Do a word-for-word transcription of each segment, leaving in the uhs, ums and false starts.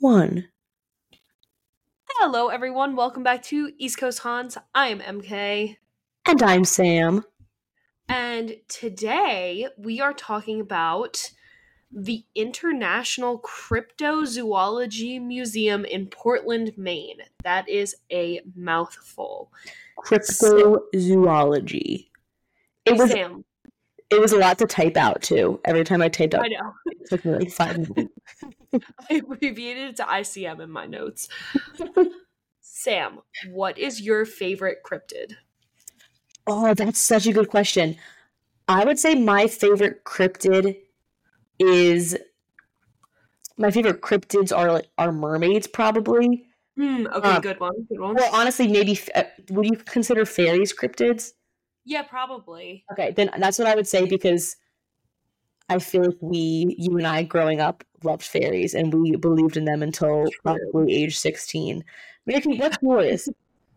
one. Hello, everyone. Welcome back to East Coast Hans. I am M K. And I'm Sam. And today we are talking about the International Cryptozoology Museum in Portland, Maine. That is a mouthful. Cryptozoology. It was Sam. It was a lot to type out too. Every time I typed out, I know. It took me like five minutes. I abbreviated it to I C M in my notes. Sam, what is your favorite cryptid? Oh, that's such a good question. I would say my favorite cryptid is my favorite cryptids are like are mermaids, probably. Hmm, okay, Um, good one. Good one. Well, honestly, maybe uh, would you consider fairies cryptids? Yeah, probably. Okay, then that's what I would say because I feel like we, you and I, growing up, loved fairies and we believed in them until True. probably age sixteen. Maybe what's yours?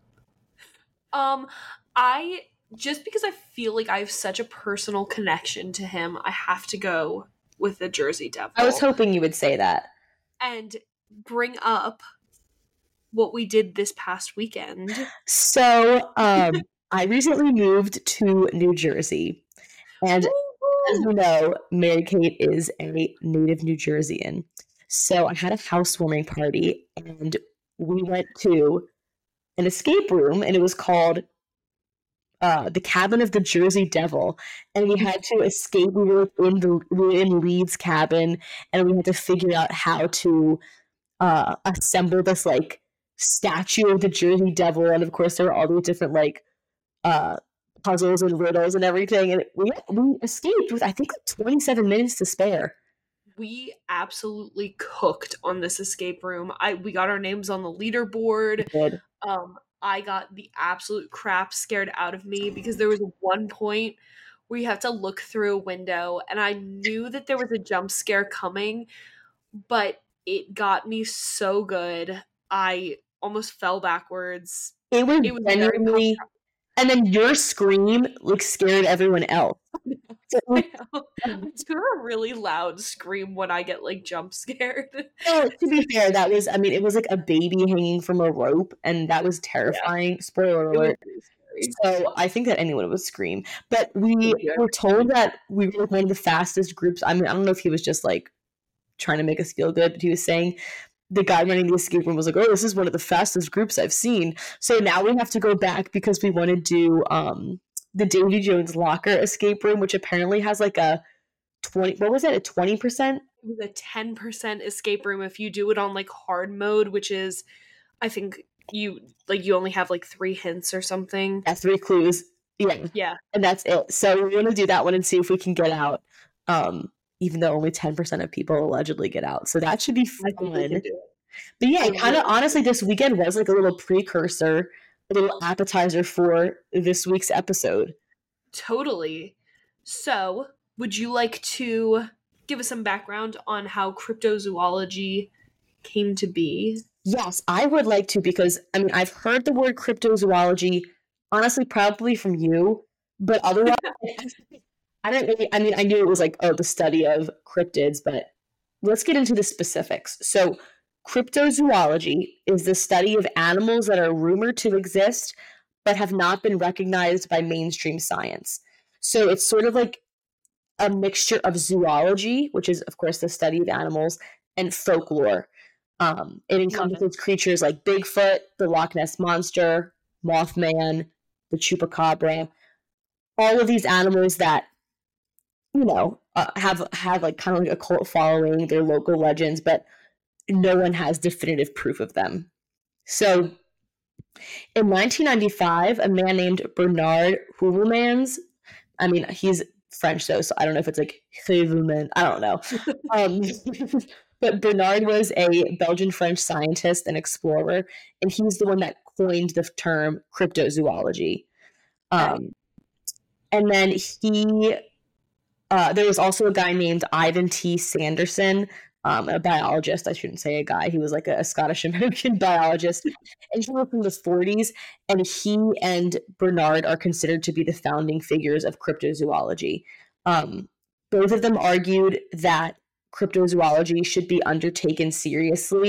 Um, I just because I feel like I have such a personal connection to him, I have to go with the Jersey Devil. I was hoping you would say that. And bring up what we did this past weekend. So, um, I recently moved to New Jersey. And as you know, Mary Kate is a native New Jerseyan. So I had a housewarming party and we went to an escape room and it was called uh, the Cabin of the Jersey Devil. And we had to escape. We were in the we were in Lee's cabin and we had to figure out how to uh, assemble this like statue of the Jersey Devil. And of course there were all these different like uh, puzzles and riddles and everything, and we we escaped with I think like twenty-seven minutes to spare. We absolutely cooked on this escape room. I we got our names on the leaderboard. Good. Um, I got the absolute crap scared out of me because there was one point where you have to look through a window, and I knew that there was a jump scare coming, but it got me so good. I almost fell backwards. It was, it was genuinely. And then your scream like scared everyone else. So, I do a really loud scream when I get like jump scared. No, to be fair, that was I mean it was like a baby hanging from a rope, and that was terrifying. Yeah. Spoiler alert. So I think that anyone would scream. But we yeah. were told that we were one of the fastest groups. I mean, I don't know if he was just like trying to make us feel good, but he was saying the guy running the escape room was like, oh, this is one of the fastest groups I've seen. So now we have to go back because we want to do um, the Davy Jones Locker escape room, which apparently has like a twenty, what was it, a twenty percent? It was a ten percent escape room if you do it on like hard mode, which is, I think you, like you only have like three hints or something. Yeah, three clues. Yeah. Yeah. And that's it. So we're going to do that one and see if we can get out. Um, even though only ten percent of people allegedly get out. So that should be fun. But yeah, kind of honestly, this weekend was like a little precursor, a little appetizer for this week's episode. Totally. So, would you like to give us some background on how cryptozoology came to be? Yes, I would like to because, I mean, I've heard the word cryptozoology, honestly, probably from you, but otherwise... I don't really, I mean, I knew it was like, oh, the study of cryptids, but let's get into the specifics. So, cryptozoology is the study of animals that are rumored to exist, but have not been recognized by mainstream science. So, it's sort of like a mixture of zoology, which is, of course, the study of animals, and folklore. Um, it encompasses it. creatures like Bigfoot, the Loch Ness Monster, Mothman, the Chupacabra, all of these animals that you know, uh, have have like kind of like a cult following, they're local legends, but no one has definitive proof of them. So, in nineteen ninety-five, a man named Bernard Heuvelmans, I mean, he's French though, so I don't know if it's like Heuvelmans, I don't know. um, but Bernard was a Belgian-French scientist and explorer, and he's the one that coined the term cryptozoology. Um, and then he... Uh, there was also a guy named Ivan T. Sanderson, um, a biologist. I shouldn't say a guy. He was like a, a Scottish-American biologist. And he was from the forties, and he and Bernard are considered to be the founding figures of cryptozoology. Um, both of them argued that cryptozoology should be undertaken seriously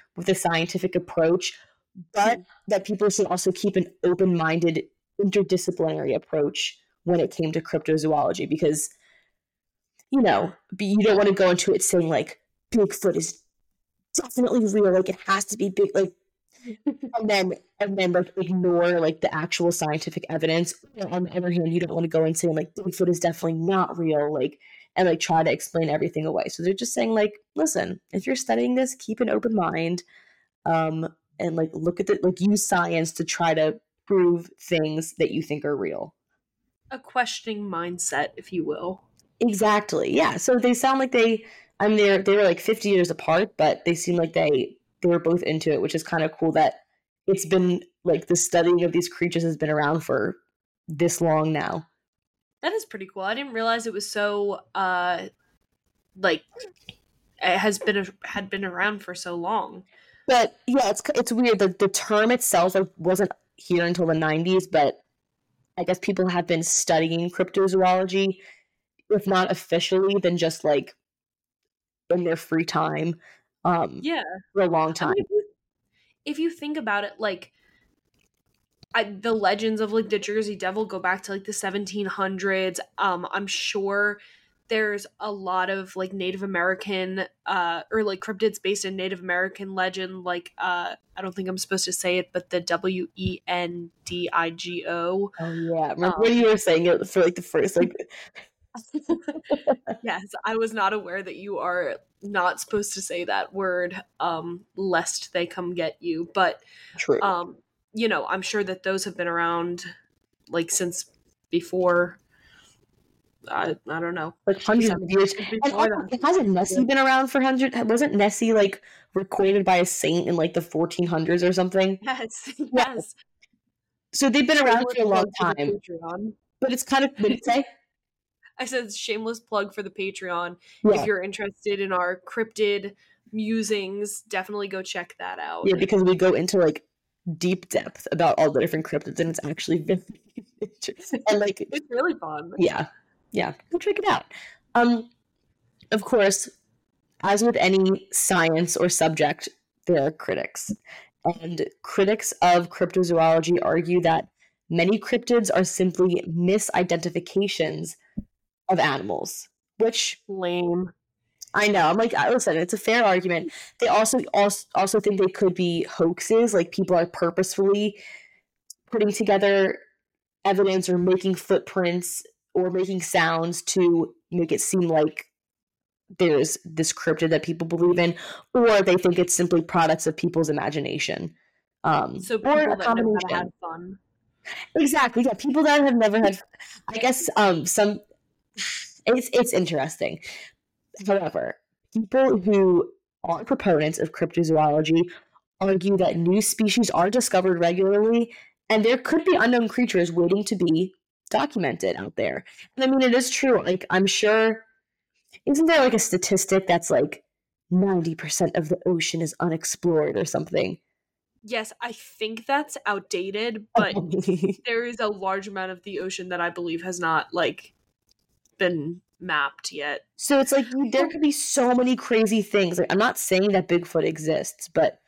with a scientific approach, but mm-hmm. that people should also keep an open-minded, interdisciplinary approach when it came to cryptozoology, because, you know, you don't want to go into it saying, like, Bigfoot is definitely real, like, it has to be big, like, and then and then like ignore like the actual scientific evidence. On the other hand, you don't want to go and say like Bigfoot is definitely not real, like, and like try to explain everything away. So they're just saying like, listen, if you're studying this, keep an open mind, um, and like look at the like use science to try to prove things that you think are real. A questioning mindset, if you will. Exactly. Yeah. So they sound like they. I mean, they're they were like fifty years apart, but they seem like they. they were both into it, which is kind of cool that it's been like the studying of these creatures has been around for this long now. That is pretty cool. I didn't realize it was so uh like it has been had been around for so long. But yeah, it's it's weird. The the term itself wasn't here until the nineties, but I guess people have been studying cryptozoology, if not officially, then just like in their free time. Um, yeah, for a long time. I mean, if, you, if you think about it, like I, the legends of like the Jersey Devil go back to like the seventeen hundreds. Um, I'm sure there's a lot of like Native American uh, or like cryptids based in Native American legend. Like uh, I don't think I'm supposed to say it, but the W E N D I G O. Oh yeah, remember um, when you were saying it for like the first like. Yes, I was not aware that you are not supposed to say that word, um, lest they come get you. But true. Um, you know, I'm sure that those have been around like since before. I I don't know, like hundreds of years. And also, hasn't Nessie been around for hundreds? Wasn't Nessie like recorded by a saint in like the fourteen hundreds or something? Yes, yes. Yeah. So they've been around for a long time. But it's kind of what did you say? I said shameless plug for the Patreon. Yeah. If you're interested in our cryptid musings, definitely go check that out. Yeah, because we go into like deep depth about all the different cryptids, and it's actually very interesting. And like it's really fun. Yeah. Yeah. Go check it out. Um of course, as with any science or subject, there are critics. And critics of cryptozoology argue that many cryptids are simply misidentifications of animals, which lame. I know. I'm like, listen, it's a fair argument. They also also also think they could be hoaxes, like people are purposefully putting together evidence or making footprints or making sounds to make it seem like there's this cryptid that people believe in, or they think it's simply products of people's imagination. Um, so people or a that never had fun. Exactly. Yeah, people that have never had. I guess um, some. It's it's interesting. However, people who are proponents of cryptozoology argue that new species are discovered regularly, and there could be unknown creatures waiting to be documented out there. And I mean, it is true. Like, I'm sure. Isn't there like a statistic that's like ninety percent of the ocean is unexplored or something? Yes, I think that's outdated, but there is a large amount of the ocean that I believe has not like been mapped yet. So it's like there could be so many crazy things. Like, I'm not saying that Bigfoot exists, but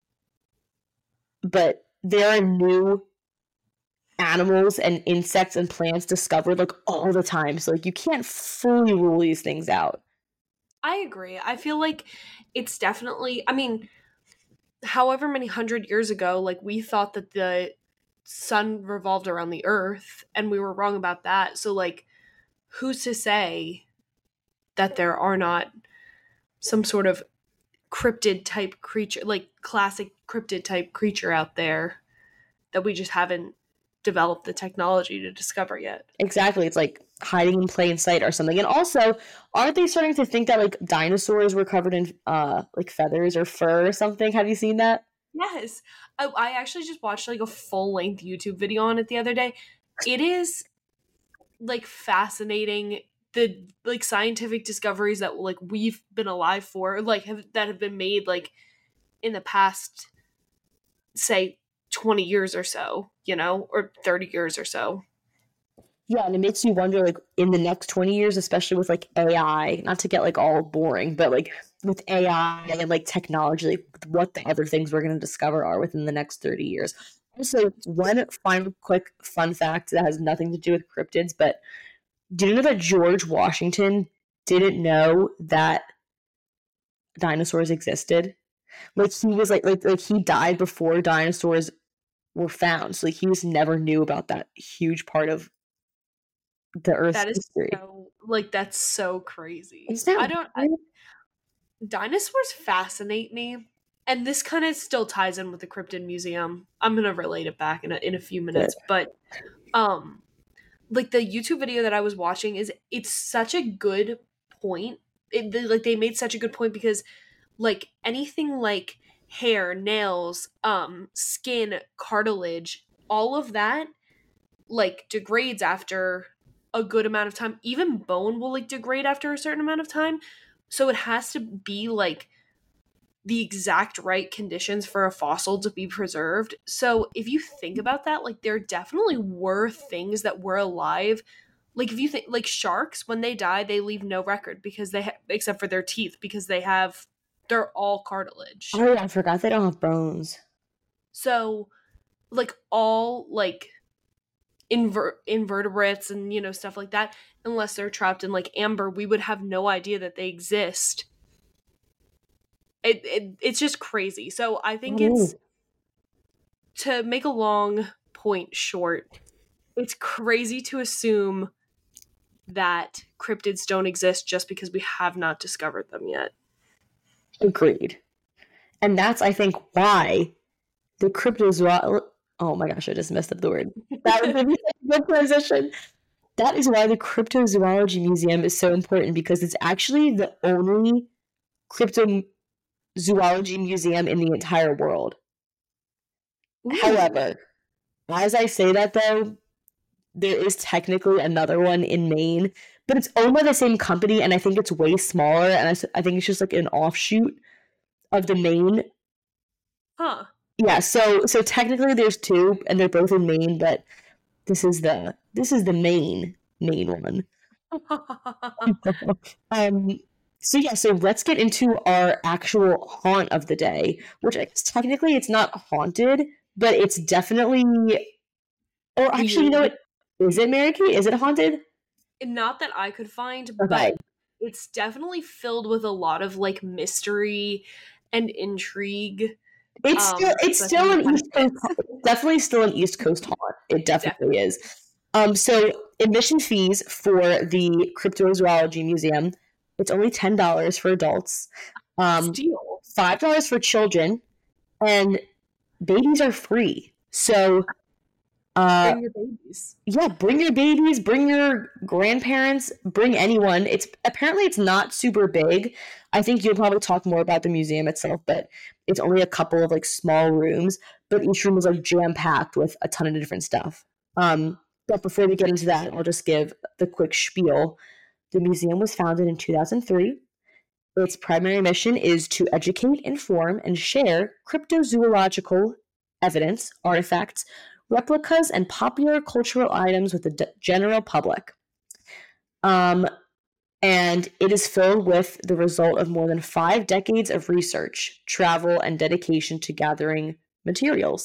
but there are new animals and insects and plants discovered like all the time. So like you can't fully rule these things out. I agree. I feel like it's definitely, I mean, however many hundred years ago, like we thought that the sun revolved around the earth and we were wrong about that. So like who's to say that there are not some sort of cryptid type creature, like classic cryptid type creature out there that we just haven't developed the technology to discover yet. Exactly. It's like hiding in plain sight or something. And also, aren't they starting to think that like dinosaurs were covered in uh like feathers or fur or something? Have you seen that? Yes. I, I actually just watched like a full length YouTube video on it the other day. It is like fascinating, the like scientific discoveries that like we've been alive for, like have, that have been made like in the past, say twenty years or so, you know, or thirty years or so. Yeah, and it makes you wonder, like, in the next twenty years, especially with, like, A I, not to get, like, all boring, but, like, with A I and, like, technology, like, what the other things we're gonna discover are within the next thirty years. Also, one final quick fun fact that has nothing to do with cryptids, but do you know that George Washington didn't know that dinosaurs existed? Like, he was, like like like, he died before dinosaurs were found, so, like, he just never knew about that huge part of the Earth's That is history. so like, that's so crazy. Is that I don't I weird? dinosaurs fascinate me, and this kinda still ties in with the Cryptid Museum. I'm gonna relate it back in a in a few Good. minutes, but, um, like, the YouTube video that I was watching is it's such a good point. It they like, they made such a good point because, like, anything like hair, nails, um, skin, cartilage, all of that, like, degrades after a good amount of time. Even bone will, like, degrade after a certain amount of time. So it has to be, like, the exact right conditions for a fossil to be preserved. So if you think about that, like, there definitely were things that were alive. Like, if you think, like, sharks, when they die, they leave no record because they, ha- except for their teeth, because they have, they're all cartilage. Oh, yeah, I forgot they don't have bones. So, like, all, like, inver- invertebrates and, you know, stuff like that, unless they're trapped in, like, amber, we would have no idea that they exist. It, it it's just crazy. So I think it's, Oh, to make a long point short, it's crazy to assume that cryptids don't exist just because we have not discovered them yet. agreed. And that's, I think, why the cryptozoology. Oh my gosh, I just messed up the word. That was maybe a good transition. That is why the Cryptozoology Museum is so important because it's actually the only cryptozoology museum in the entire world. Ooh. However, as I say that though, there is technically another one in Maine, but it's owned by the same company, and I think it's way smaller. And I, s- I think it's just like an offshoot of the Maine. Huh. Yeah, so so technically there's two, and they're both in Maine, but this is the this is the main main one. um. So yeah, so let's get into our actual haunt of the day, which I guess technically it's not haunted, but it's definitely. Or actually, you know Weird. what? Is it Mary Kate? Is it haunted? Not that I could find, Okay. but it's definitely filled with a lot of, like, mystery and intrigue. It's still Um, it's so I think still it an kind of East Coast fits. definitely still an East Coast haunt. It definitely Definitely. is. Um, so admission fees for the Cryptozoology Museum, it's only ten dollars for adults, um, Steal. five dollars for children, and babies are free. So uh, Bring your babies. yeah, bring your babies, bring your grandparents, bring anyone. It's apparently it's not super big. I think you'll probably talk more about the museum itself, but it's only a couple of like small rooms, but each room is like jam packed with a ton of different stuff. Um, but before we get into that, I'll just give the quick spiel. The museum was founded in two thousand three. Its primary mission is to educate, inform, and share cryptozoological evidence, artifacts, replicas, and popular cultural items with the d- general public. Um, and it is filled with the result of more than five decades of research, travel, and dedication to gathering materials.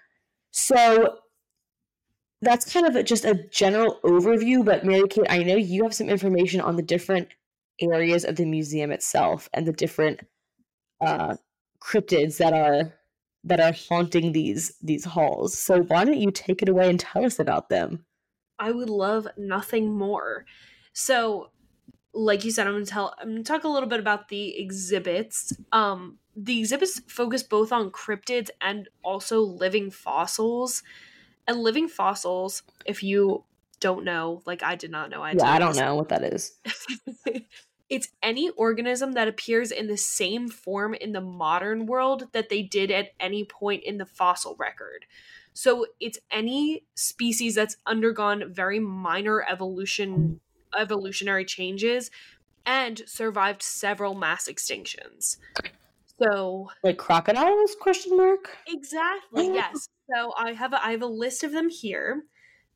So that's kind of just a general overview, but Mary Kate, I know you have some information on the different areas of the museum itself and the different uh, cryptids that are that are haunting these these halls. So why don't you take it away and tell us about them? I would love nothing more. So, like you said, I'm gonna tell I'm gonna talk a little bit about the exhibits. Um the exhibits focus both on cryptids and also living fossils. And living fossils, if you don't know, like I did not know, I had Yeah, to I look don't this know what that is. it's any organism that appears in the same form in the modern world that they did at any point in the fossil record. So it's any species that's undergone very minor evolution evolutionary changes and survived several mass extinctions. So Like crocodiles? Question mark. exactly, yes. So I have a, I have a list of them here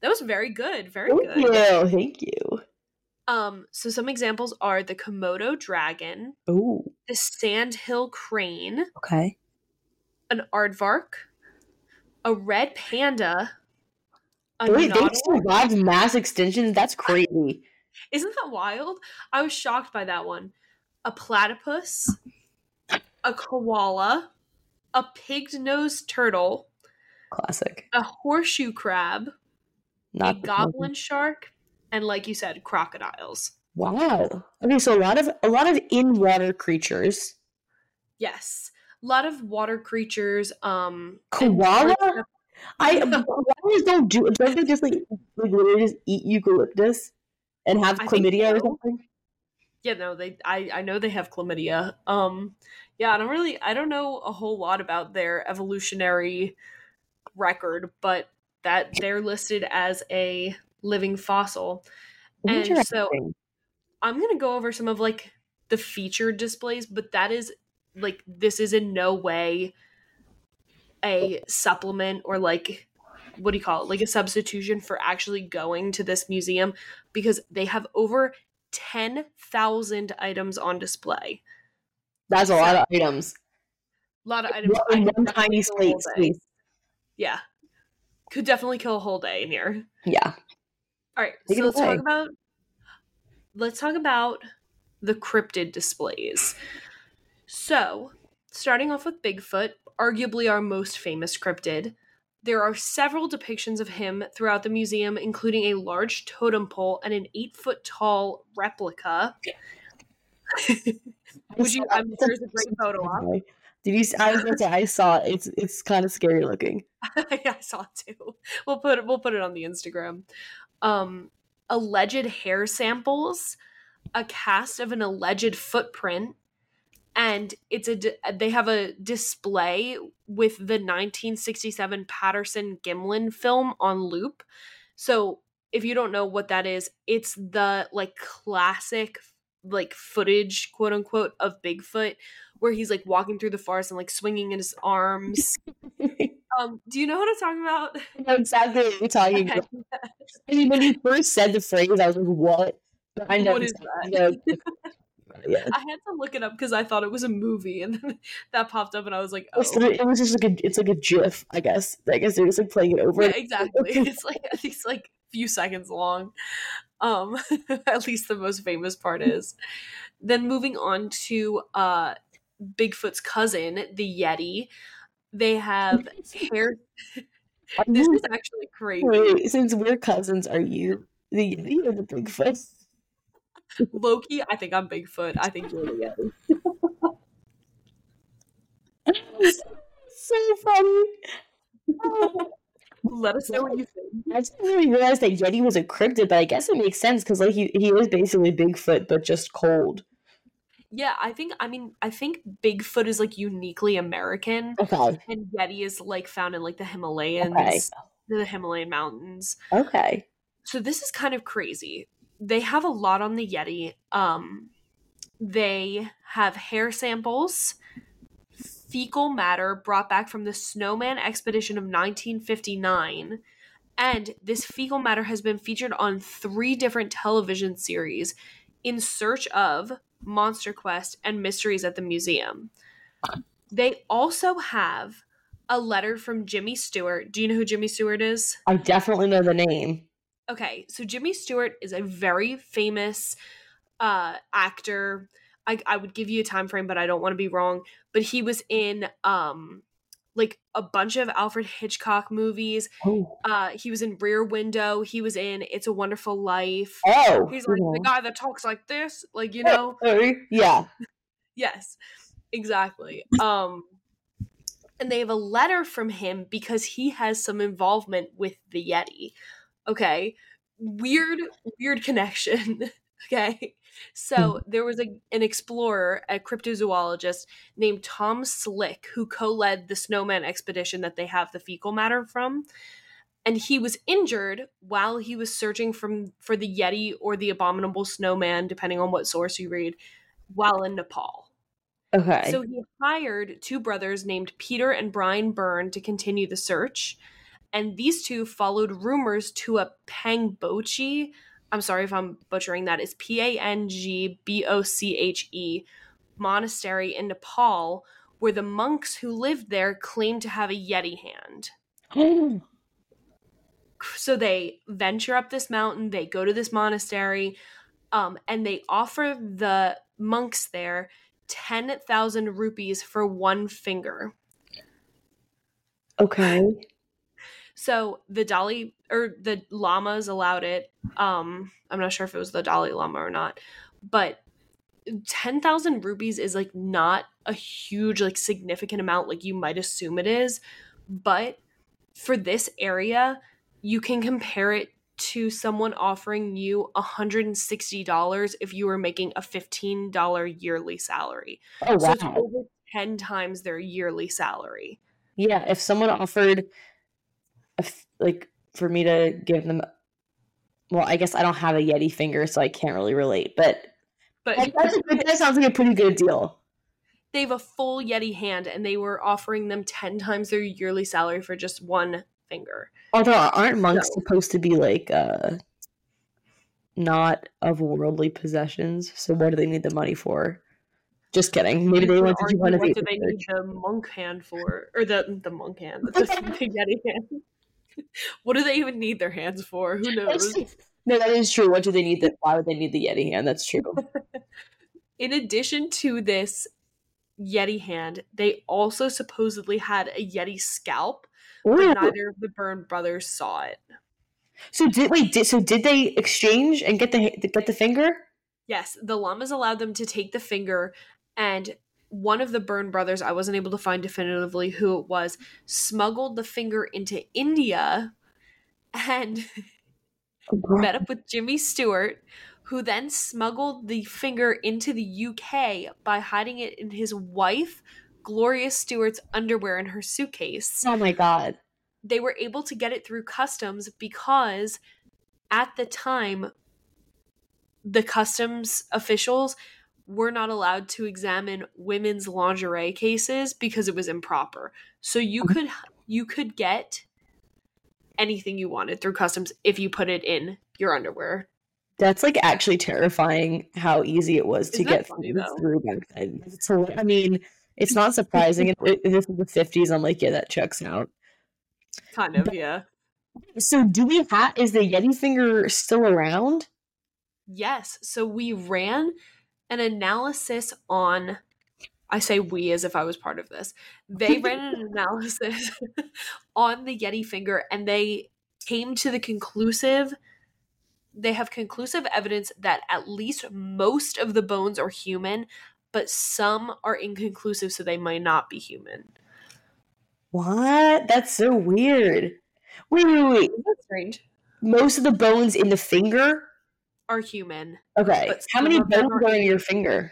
That was very good. Very Thank good. you. Thank you. Um, so some examples are the Komodo dragon, Ooh. the sandhill crane, Okay. an aardvark, a red panda, a Wait, they nautilus. survived mass extinctions? That's crazy. Isn't that wild? I was shocked by that one. A platypus, a koala, a pig-nosed turtle, Classic. a horseshoe crab, Not a the goblin shark, and like you said, crocodiles. Wow. Okay, so a lot of a lot of in-water creatures. Yes. A lot of water creatures. Um, Koala? I koalas don't do don't they just like, like literally just eat eucalyptus and have I think chlamydia so. or something? Yeah, no, they. I I know they have chlamydia. Um, yeah, I don't really. I don't know a whole lot about their evolutionary record, but that they're listed as a living fossil, and so Interesting. I'm gonna go over some of like the featured displays, but that is like this is in no way a supplement or like what do you call it? Like a substitution for actually going to this museum because they have over ten thousand items on display. That's a So, lot of items. a lot of items. I In could one definitely tiny kill a whole space. day. Space. Yeah. Could definitely kill a whole day in here. Yeah. All right. Take So it let's away. talk about let's talk about the cryptid displays. So, starting off with Bigfoot, arguably our most famous cryptid, there are several depictions of him throughout the museum, including a large totem pole and an eight foot tall replica. Would you? I'm sure there's a great photo op. Did you? I was gonna say I saw it. It's it's kind of scary looking. Yeah, I saw it too. We'll put it. We'll put it on the Instagram. Um, alleged hair samples, a cast of an alleged footprint, and it's a they have a display with the nineteen sixty-seven Patterson Gimlin film on loop. So if you don't know what that is, it's the like classic like footage, quote unquote, of Bigfoot where he's like walking through the forest and like swinging in his arms. um, do you know what I'm talking about? I know exactly what you're talking about. I mean, when you first said the phrase, I was like, "What?" But I know What is that? Yeah. I had to look it up because I thought it was a movie, and then that popped up, and I was like, "Oh." It was just like a, it's like a GIF, I guess. I guess they're just like playing it over. Yeah, exactly. It's like it's like a few seconds long. Um, at least the most famous part is. Then moving on to uh, Bigfoot's cousin, the Yeti. They have hair. This is actually crazy. Wait, since we're cousins, are you the Yeti or the Bigfoot? Loki, I think I'm Bigfoot. I think you're the Yeti. So funny. Let us know what you think. I didn't really realize that Yeti was a cryptid, but I guess it makes sense because like he he is basically Bigfoot, but just cold. Yeah, I think I mean I think Bigfoot is like uniquely American. Okay. And Yeti is like found in like the Himalayas, Okay. the Himalayan mountains. Okay. So this is kind of crazy. They have a lot on the Yeti. Um, they have hair samples, fecal matter brought back from the Snowman expedition of nineteen fifty-nine. And this fecal matter has been featured on three different television series in search of Monster Quest and Mysteries at the Museum. They also have a letter from Jimmy Stewart. Do you know who Jimmy Stewart is? I definitely know the name. Okay, so Jimmy Stewart is a very famous uh, actor. I, I would give you a time frame, but I don't want to be wrong. But he was in um, like a bunch of Alfred Hitchcock movies. Oh. Uh, he was in Rear Window. He was in It's a Wonderful Life. Oh, he's like yeah. the guy that talks like this, like you know. Yeah. Yes, exactly. Um, and they have a letter from him because he has some involvement with the Yeti. Okay, weird, weird connection. Okay, so there was a, an explorer, a cryptozoologist named Tom Slick, who co-led the Snowman expedition that they have the fecal matter from, and he was injured while he was searching from for the Yeti or the abominable snowman, depending on what source you read, while in Nepal. Okay. So he hired two brothers named Peter and Brian Byrne to continue the search. And these two followed rumors to a Pangboche. I'm sorry if I'm butchering that. It's P A N G B O C H E monastery in Nepal, where the monks who lived there claimed to have a Yeti hand. So they venture up this mountain, they go to this monastery, um, and they offer the monks there ten thousand rupees for one finger. Okay. So the Dalai or the lamas allowed it. Um, I'm not sure if it was the Dalai Lama or not, but ten thousand rupees is like not a huge, like significant amount like you might assume it is. But for this area, you can compare it to someone offering you one hundred sixty dollars if you were making a fifteen dollars yearly salary. Oh, wow. So it's over ten times their yearly salary. Yeah, if someone offered, a f- like, for me to give them, well, I guess I don't have a Yeti finger, so I can't really relate, but, but that's a good, that sounds like a pretty good deal. They have a full Yeti hand, and they were offering them ten times their yearly salary for just one finger. Although, aren't monks no. supposed to be, like, uh, not of worldly possessions? So what do they need the money for? Just kidding. Maybe they want to do one of What do they need the monk hand for? Or the, the monk hand. The, the Yeti hand. What do they even need their hands for? Who knows? No, that is true. What do they need? The, why would they need the Yeti hand? That's true. In addition to this Yeti hand, they also supposedly had a Yeti scalp, Ooh. But neither of the Byrne brothers saw it. So did wait? Did, so did they exchange and get the get the finger? Yes, the lamas allowed them to take the finger, and one of the Byrne brothers, I wasn't able to find definitively who it was, smuggled the finger into India and oh, met up with Jimmy Stewart, who then smuggled the finger into the U K by hiding it in his wife, Gloria Stewart's underwear in her suitcase. Oh my God. They were able to get it through customs because at the time, the customs officials were not allowed to examine women's lingerie cases because it was improper. So you could you could get anything you wanted through customs if you put it in your underwear. That's like actually terrifying how easy it was Isn't to get funny, through back then. So I mean, it's not surprising. If this is the fifties, I'm like, yeah, that checks out. Kind of, but, yeah. So do we have, is the Yeti finger still around? Yes. So we ran an analysis on, I say we as if I was part of this. They ran an analysis on the Yeti finger, and they came to the conclusive, they have conclusive evidence that at least most of the bones are human, but some are inconclusive, so they might not be human. What? That's so weird. Wait, wait, wait. That's strange. Most of the bones in the finger are human. Okay. How many bones are in your finger?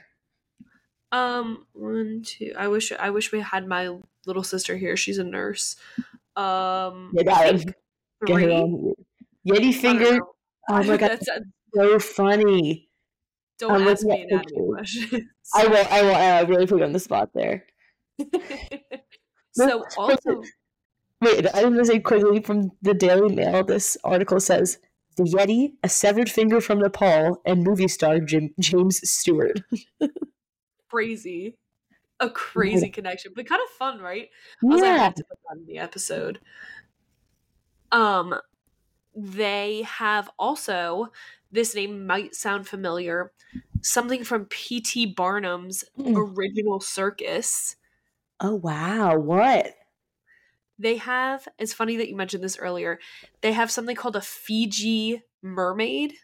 Um, one, two. I wish I wish we had my little sister here. She's a nurse. Um, yeah, that three. Yeti finger. Oh my God, that's so funny. Don't I'm ask me anatomy questions. I will. I will. I really put you on the spot there. So also, wait, I'm going to say quickly from the Daily Mail, this article says, the Yeti, a severed finger from Nepal, and movie star Jim, James Stewart. Crazy. A crazy yeah. connection, but kind of fun, right? I was yeah. like, I had to put that in the episode. Um, they have also, this name might sound familiar, something from P T Barnum's mm. Original Circus. Oh, wow. What? They have, it's funny that you mentioned this earlier, they have something called a Fiji mermaid.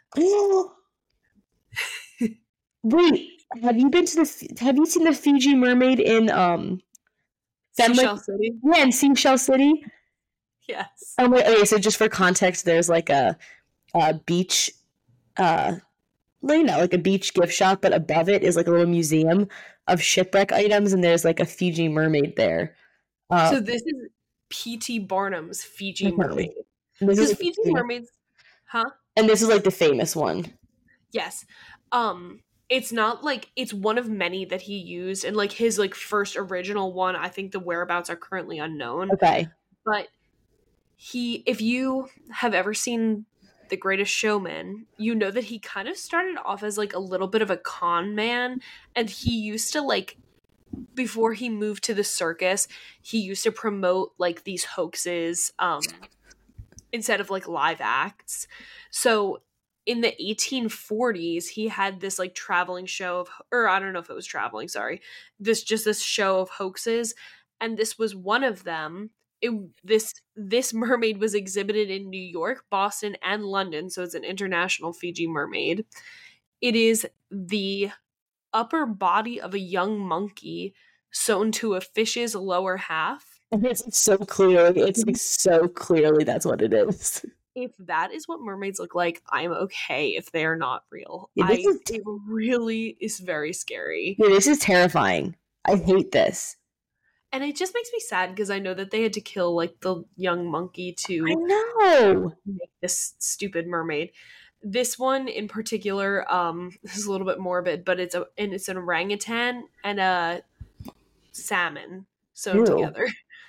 Wait, have you been to the, have you seen the Fiji mermaid in, um, Seashell like, City? Yeah, in Seashell City? Yes. Oh, wait, okay, so just for context, there's like a, a beach, uh, you know, like a beach gift shop, but above it is like a little museum of shipwreck items, and there's like a Fiji mermaid there. Uh, so this is P T Barnum's Fiji okay. mermaid. Because Fiji like, mermaids, huh? And this is like the famous one. Yes. Um, it's not like, it's one of many that he used, and like his like first original one, I think the whereabouts are currently unknown. Okay. But he, if you have ever seen The Greatest Showman, you know that he kind of started off as like a little bit of a con man, and he used to like, before he moved to the circus, he used to promote like these hoaxes um instead of like live acts. So in the eighteen forties, he had this like traveling show of, or I don't know if it was traveling, sorry, this just this show of hoaxes, and this was one of them. It, this this mermaid was exhibited in New York, Boston, and London, so it's an international Fiji mermaid. It is the upper body of a young monkey sewn to a fish's lower half. It's so clearly, it's like so clearly that's what it is. If that is what mermaids look like, I'm okay if they are not real. Yeah, I, is it really is very scary. Yeah, this is terrifying. I hate this. And it just makes me sad because I know that they had to kill like the young monkey to I know. make this stupid mermaid. This one in particular, um, this is a little bit morbid, but it's a and it's an orangutan and a salmon sewn Ew. together.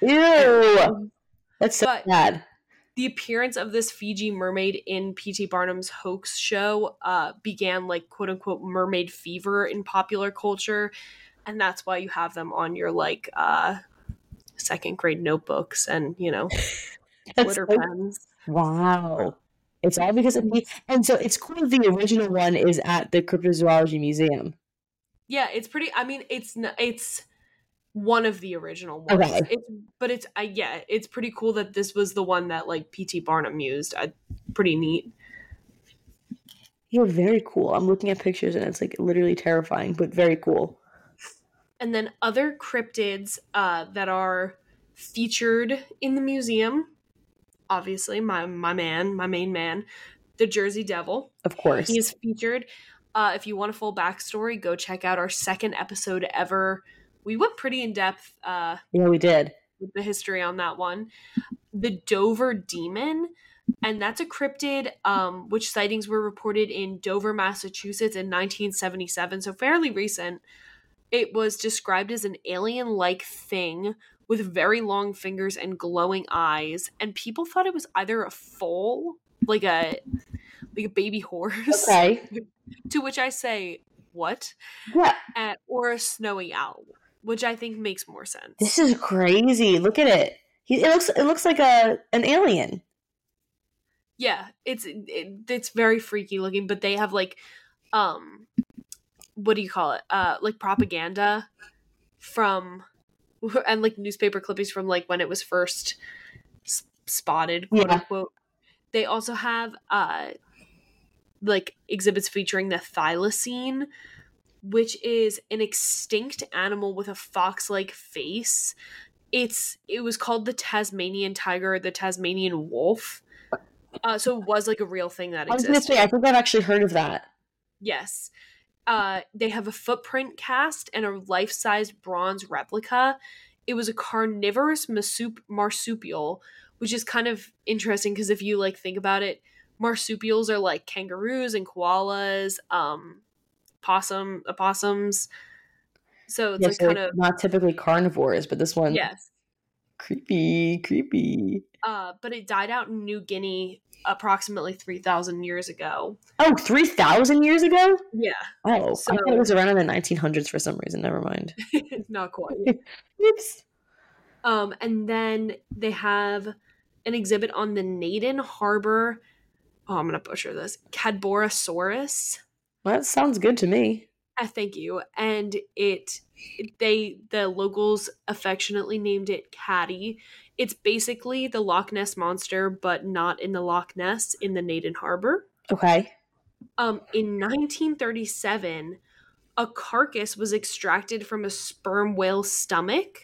Ew. That's so But bad. the appearance of this Fiji mermaid in P T Barnum's hoax show uh, began like quote unquote mermaid fever in popular culture. And that's why you have them on your like uh, second grade notebooks and, you know, glitter so, pens. Wow. It's all because of me. And so it's cool the original one is at the Cryptozoology Museum. Yeah, it's pretty, I mean, it's it's one of the original ones. Okay. It's, but it's, uh, yeah, it's pretty cool that this was the one that like P T Barnum used. Uh, pretty neat. Yeah, very cool. I'm looking at pictures and it's like literally terrifying, but very cool. And then other cryptids uh, that are featured in the museum, obviously, my my man, my main man, the Jersey Devil. Of course. He is featured. Uh, if you want a full backstory, go check out our second episode ever. We went pretty in depth. Uh, yeah, we did. With the history on that one. The Dover Demon. And that's a cryptid um, which sightings were reported in Dover, Massachusetts in nineteen seventy-seven, so fairly recent. It was described as an alien-like thing with very long fingers and glowing eyes, and people thought it was either a foal, like a like a baby horse. Okay. To which I say, what? Yeah. Uh, or a snowy owl, which I think makes more sense. This is crazy. Look at it. He, it looks it looks like a an alien. Yeah, it's it, it's very freaky looking, but they have like um what do you call it? Uh, like propaganda from, and like newspaper clippings from like when it was first s- spotted, quote Yeah. unquote. They also have uh, like exhibits featuring the thylacine, which is an extinct animal with a fox-like face. It's it was called the Tasmanian tiger, or the Tasmanian wolf. Uh, so it was like a real thing that I was existed. gonna say, I think I've actually heard of that. Yes. Uh, they have a footprint cast and a life-size bronze replica. It was a carnivorous marsup- marsupial, which is kind of interesting because if you like think about it, marsupials are like kangaroos and koalas, um, possum, opossums. So it's Yeah, like so kind of not typically carnivores, but this one, yes. creepy, creepy. Uh, but it died out in New Guinea approximately three thousand years ago. Oh, three thousand years ago? Yeah. Oh, So- I thought it was around in the nineteen hundreds for some reason. Never mind. Not quite. Oops. Um, and then they have an exhibit on the Naden Harbor. Oh, I'm gonna butcher this. Cadborosaurus. Well, that sounds good to me. Uh, thank you. And it, they, the locals affectionately named it Caddy. It's basically the Loch Ness monster, but not in the Loch Ness, in the Naden Harbor. Okay. Um, in nineteen thirty-seven, a carcass was extracted from a sperm whale's stomach,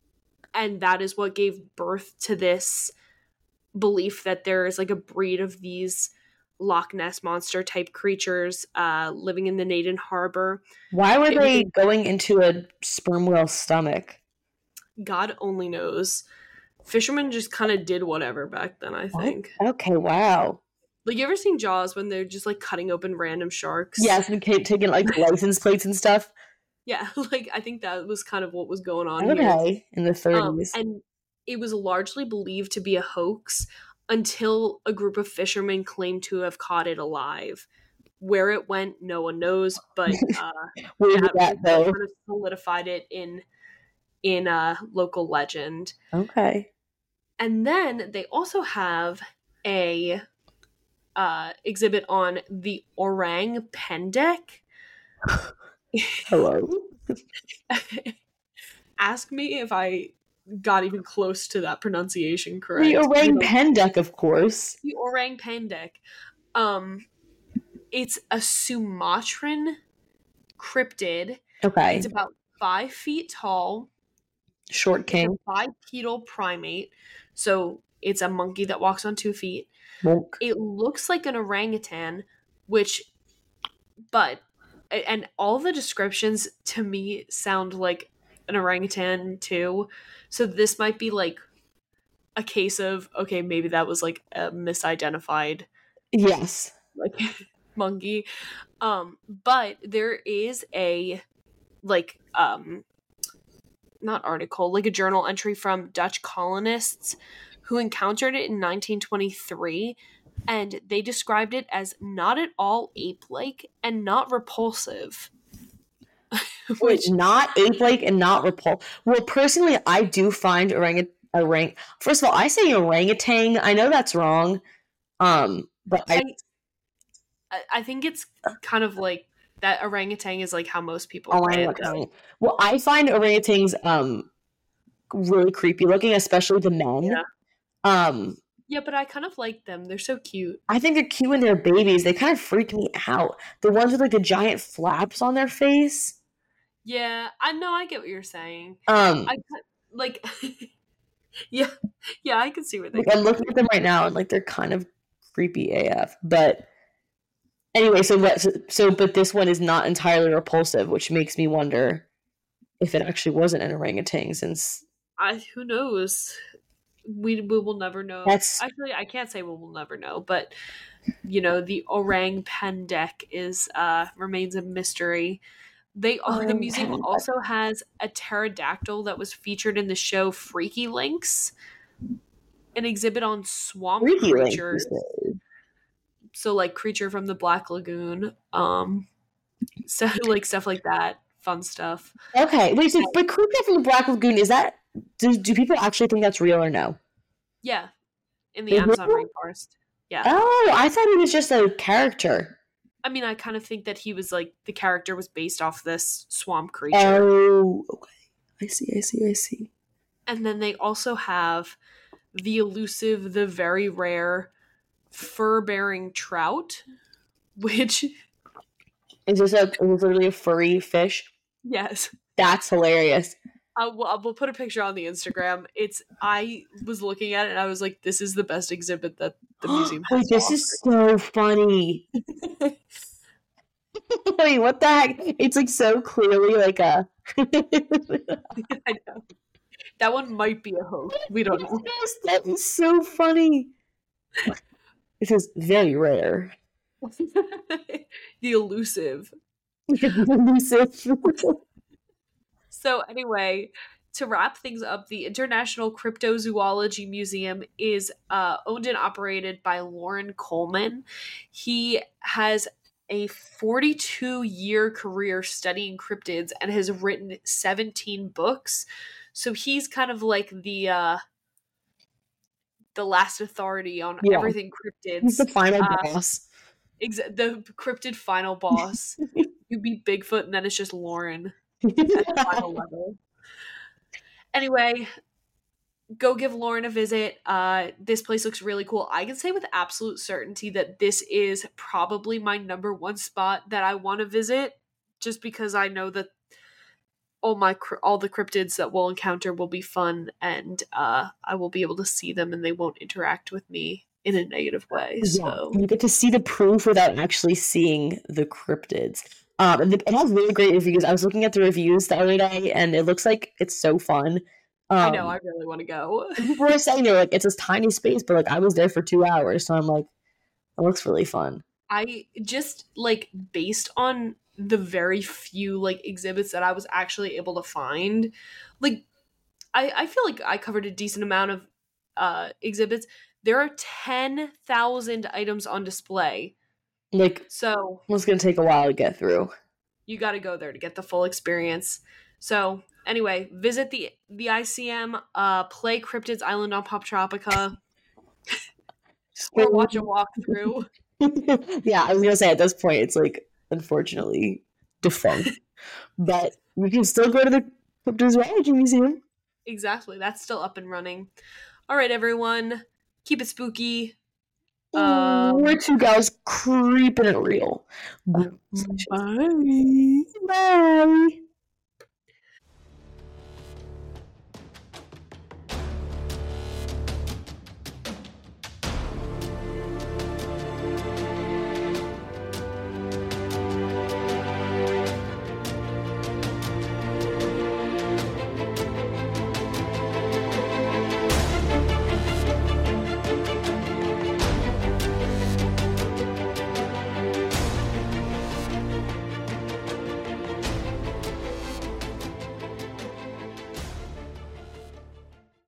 and that is what gave birth to this belief that there is like a breed of these Loch Ness monster type creatures uh, living in the Naden Harbor. Why were It they was- going into a sperm whale's stomach? God only knows. Fishermen just kind of did whatever back then, I think. Okay, wow. Like, you ever seen Jaws when they're just like cutting open random sharks? Yes, and kept taking like license plates and stuff. Yeah, like I think that was kind of what was going on here. Okay, in the Um, thirties. and it was largely believed to be a hoax until a group of fishermen claimed to have caught it alive. Where it went, no one knows, but uh, Where did that that go? kind of solidified it in in a local legend. Okay. And then they also have a uh, exhibit on the Orang Pendek. Hello. Ask me if I got even close to that pronunciation correct. The Orang Pendek, of course. The Orang Pendek. Um, it's a Sumatran cryptid. Okay. It's about five feet tall. Short king. It's a bipedal primate. So it's a monkey that walks on two feet. Monk. It looks like an orangutan, which, but, and all the descriptions to me sound like an orangutan too. So this might be like a case of, okay, maybe that was like a misidentified. Yes. Like monkey. Um, but there is a, like, um, not article, like a journal entry from Dutch colonists who encountered it in nineteen twenty-three, and they described it as not at all ape-like and not repulsive. Which not ape-like and not repulsive. Well, personally, I do find orang orang. First of all, I say orangutan. I know that's wrong, um, but I, I, I think it's kind of like that. Orangutan is like how most people. Orangutan. Well, I find orangutans um really creepy looking, especially the men. Yeah. Um. Yeah, but I kind of like them. They're so cute. I think they're cute when they're babies. They kind of freak me out. The ones with like the giant flaps on their face. Yeah, I know. I get what you're saying. Um, I like. yeah, yeah, I can see what they. Like, I'm looking at them right now, and like they're kind of creepy A F. But anyway, so what? So, so, but this one is not entirely repulsive, which makes me wonder if it actually wasn't an orangutan. Since I, who knows. We, we will never know. That's actually I can't say we will never know, but you know, the Orang Pendek is uh remains a mystery. They oh, the museum Pendek. also has a pterodactyl that was featured in the show Freaky Links, an exhibit on swamp Freaky creatures. Links. So like Creature from the Black Lagoon, um, so like stuff like that, fun stuff. Okay, wait. So, but Creature from the Black Lagoon, is that? Do, do people actually think that's real or no? Yeah, in the is Amazon real? Rainforest. Yeah. Oh, I thought it was just a character. I mean, I kind of think that he was like the character was based off this swamp creature. Oh, okay. I see. I see. I see. And then they also have the elusive, the very rare fur-bearing trout, which is this a is this literally a furry fish? Yes. That's hilarious. Uh, we'll, we'll put a picture on the Instagram. It's I was looking at it and I was like, this is the best exhibit that the museum has. Wait, this is so funny. Wait, what the heck? It's like so clearly like a. I know. That one might be a hoax. We don't know. Yes, that is so funny. This is very rare. The elusive. The elusive. So anyway, to wrap things up, the International Cryptozoology Museum is uh, owned and operated by Loren Coleman. He has a forty-two year career studying cryptids and has written seventeen books. So he's kind of like the uh, the last authority on yeah. everything cryptids. He's the final uh, boss. Ex- the cryptid final boss. You beat Bigfoot and then it's just Loren. At the final level. Anyway, go give Loren a visit. Uh, this place looks really cool. I can say with absolute certainty that this is probably my number one spot that I want to visit, just because I know that all my all the cryptids that we'll encounter will be fun, and uh, I will be able to see them, and they won't interact with me in a negative way. So yeah, you get to see the proof without actually seeing the cryptids. Um, and it has really great reviews. I was looking at the reviews the other day, and it looks like it's so fun. Um, I know. I really want to go. People were saying they're like, it's this tiny space, but like I was there for two hours, so I'm like, it looks really fun. I just like based on the very few like exhibits that I was actually able to find, like I, I feel like I covered a decent amount of uh, exhibits. There are ten thousand items on display. Like, so it's going to take a while to get through. You got to go there to get the full experience. So, anyway, visit the the I C M, uh, play Cryptids Island on Poptropica, or watch a walkthrough. Yeah, I was going to say, at this point, it's, like, unfortunately defunct. But we can still go to the Cryptozoology Museum. Exactly. That's still up and running. All right, everyone. Keep it spooky. Um, We're two gals creeping it real. Bye. Bye.